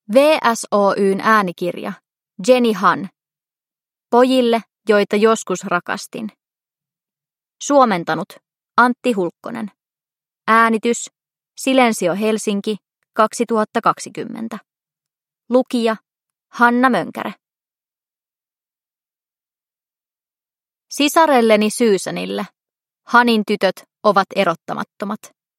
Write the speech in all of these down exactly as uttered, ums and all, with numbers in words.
V S O:n äänikirja Jenny Han. Pojille, joita joskus rakastin. Suomentanut Antti Hulkkonen. Äänitys Silensio Helsinki kaksituhattakaksikymmentä. Lukija Hanna Mönkäre. Sisarelleni Susanille. Hanin tytöt ovat erottamattomat.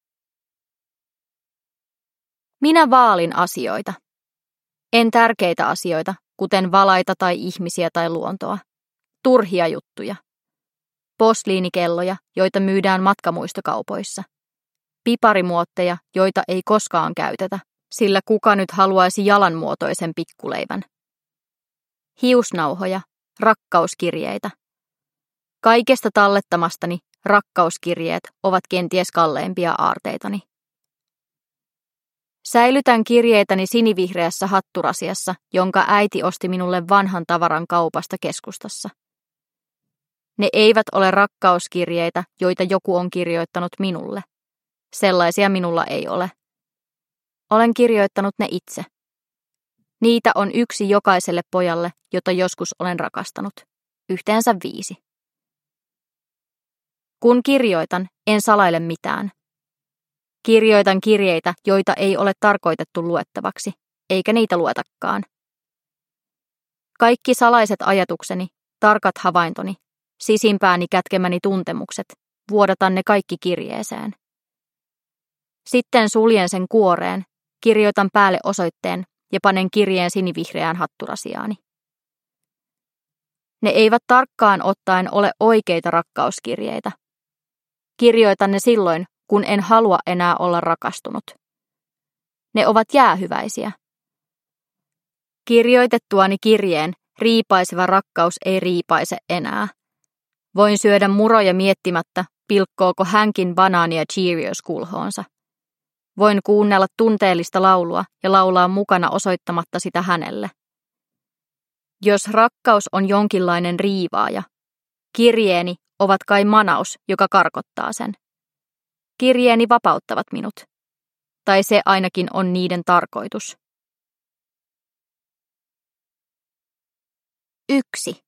Minä vaalin asioita. En tärkeitä asioita, kuten valaita tai ihmisiä tai luontoa. Turhia juttuja. Posliinikelloja, joita myydään matkamuistokaupoissa. Piparimuotteja, joita ei koskaan käytetä, sillä kuka nyt haluaisi jalanmuotoisen pikkuleivän. Hiusnauhoja, rakkauskirjeitä. Kaikesta tallettamastani rakkauskirjeet ovat kenties kalleimpia aarteitani. Säilytän kirjeitäni sinivihreässä hatturasiassa, jonka äiti osti minulle vanhan tavaran kaupasta keskustassa. Ne eivät ole rakkauskirjeitä, joita joku on kirjoittanut minulle. Sellaisia minulla ei ole. Olen kirjoittanut ne itse. Niitä on yksi jokaiselle pojalle, jota joskus olen rakastanut. Yhteensä viisi. Kun kirjoitan, en salaile mitään. Kirjoitan kirjeitä, joita ei ole tarkoitettu luettavaksi, eikä niitä luetakaan. Kaikki salaiset ajatukseni, tarkat havaintoni, sisimpääni kätkemäni tuntemukset, vuodatan ne kaikki kirjeeseen. Sitten suljen sen kuoreen, kirjoitan päälle osoitteen ja panen kirjeen sinivihreään hatturasiaani. Ne eivät tarkkaan ottaen ole oikeita rakkauskirjeitä. Kirjoitan ne silloin, kun en halua enää olla rakastunut. Ne ovat jäähyväisiä. Kirjoitettuani kirjeen riipaiseva rakkaus ei riipaise enää. Voin syödä muroja miettimättä, pilkkooko hänkin banaania Cheerios kulhoonsa. Voin kuunnella tunteellista laulua ja laulaa mukana osoittamatta sitä hänelle. Jos rakkaus on jonkinlainen riivaaja, kirjeeni ovat kai manaus, joka karkottaa sen. Kirjeeni vapauttavat minut. Tai se ainakin on niiden tarkoitus. Yksi.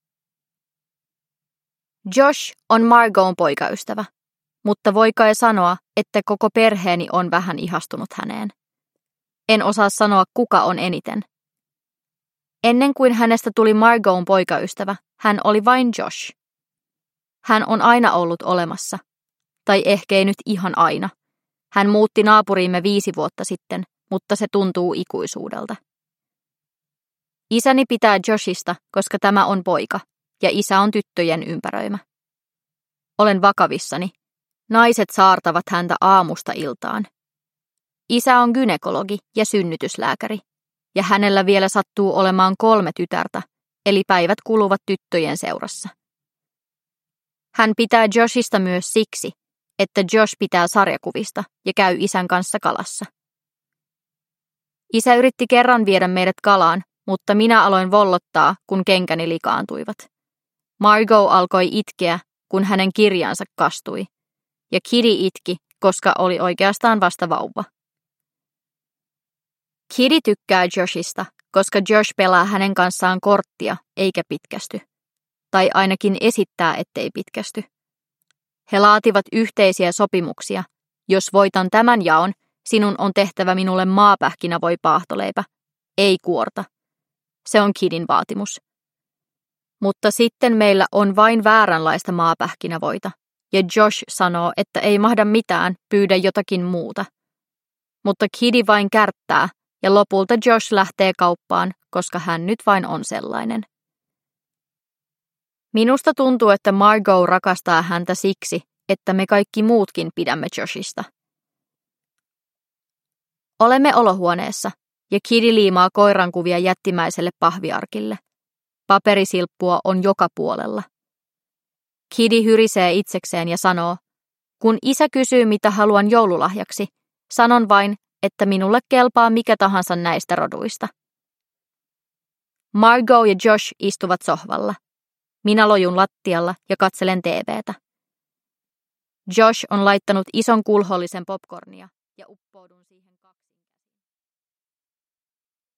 Josh on Margotin poikaystävä, mutta voi kai sanoa, että koko perheeni on vähän ihastunut häneen. En osaa sanoa, kuka on eniten. Ennen kuin hänestä tuli Margotin poikaystävä, hän oli vain Josh. Hän on aina ollut olemassa. Tai ehkä ei nyt ihan aina. Hän muutti naapuriimme viisi vuotta sitten, mutta se tuntuu ikuisuudelta. Isäni pitää Joshista, koska tämä on poika, ja isä on tyttöjen ympäröimä. Olen vakavissani. Naiset saartavat häntä aamusta iltaan. Isä on gynekologi ja synnytyslääkäri, ja hänellä vielä sattuu olemaan kolme tytärtä, eli päivät kuluvat tyttöjen seurassa. Hän pitää Joshista myös siksi, että Josh pitää sarjakuvista ja käy isän kanssa kalassa. Isä yritti kerran viedä meidät kalaan, mutta minä aloin vollottaa, kun kenkäni likaantuivat. Margot alkoi itkeä, kun hänen kirjansa kastui, ja Kitty itki, koska oli oikeastaan vasta vauva. Kitty tykkää Joshista, koska Josh pelaa hänen kanssaan korttia eikä pitkästy. Tai ainakin esittää, ettei pitkästy. He laativat yhteisiä sopimuksia. Jos voitan tämän jaon, sinun on tehtävä minulle maapähkinävoi paahtoleipä, ei kuorta. Se on Kidin vaatimus. Mutta sitten meillä on vain vääränlaista maapähkinävoita, ja Josh sanoo, että ei mahda mitään, pyydä jotakin muuta. Mutta Kidi vain kärttää, ja lopulta Josh lähtee kauppaan, koska hän nyt vain on sellainen. Minusta tuntuu, että Margot rakastaa häntä siksi, että me kaikki muutkin pidämme Joshista. Olemme olohuoneessa, ja Kitty liimaa koirankuvia jättimäiselle pahviarkille. Paperisilppua on joka puolella. Kitty hyrisee itsekseen ja sanoo, kun isä kysyy, mitä haluan joululahjaksi, sanon vain, että minulle kelpaa mikä tahansa näistä roduista. Margot ja Josh istuvat sohvalla. Minä lojun lattialla ja katselen T V:tä. Josh on laittanut ison kulhollisen popcornia ja uppoudun